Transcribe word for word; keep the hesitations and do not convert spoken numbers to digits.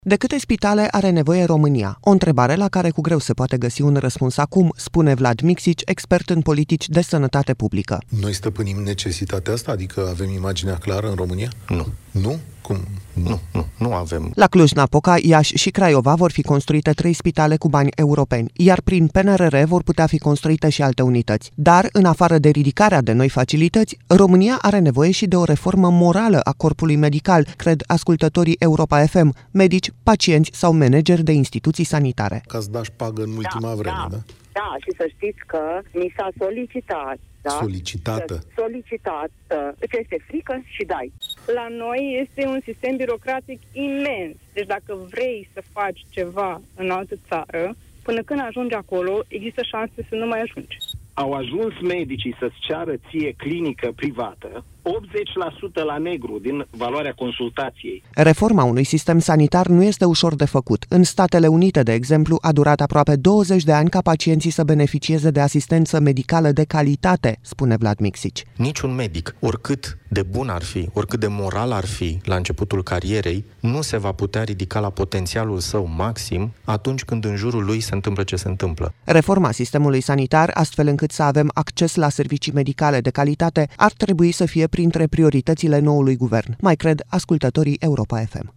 De câte spitale are nevoie România? O întrebare la care cu greu se poate găsi un răspuns acum, spune Vlad Mixici, expert în politici de sănătate publică. Noi stăpânim necesitatea asta? Adică avem imaginea clară în România? Nu. Nu? Cum? Nu, nu, nu avem. La Cluj-Napoca, Iași și Craiova vor fi construite trei spitale cu bani europeni, iar prin P N R R vor putea fi construite și alte unități. Dar, în afară de ridicarea de noi facilități, România are nevoie și de o reformă morală a corpului medical, cred ascultătorii Europa F M, medici, pacienți sau manageri de instituții sanitare. Ca-ți dași pagă în ultima da, vreme, da? da? Da, și să știți că mi s-a solicitat. Da? Solicitată. Solicitat. Îți este frică și dai. La noi este un sistem birocratic imens. Deci dacă vrei să faci ceva în altă țară, până când ajungi acolo, există șanse să nu mai ajungi. Au ajuns medicii să-ți ceară ție clinică privată, optzeci la sută la negru din valoarea consultației. Reforma unui sistem sanitar nu este ușor de făcut. În Statele Unite, de exemplu, a durat aproape douăzeci de ani ca pacienții să beneficieze de asistență medicală de calitate, spune Vlad Mixici. Niciun medic, oricât de bun ar fi, oricât de moral ar fi la începutul carierei, nu se va putea ridica la potențialul său maxim atunci când în jurul lui se întâmplă ce se întâmplă. Reforma sistemului sanitar, astfel încât să avem acces la servicii medicale de calitate, ar trebui să fie printre prioritățile noului guvern, mai cred ascultătorii Europa F M.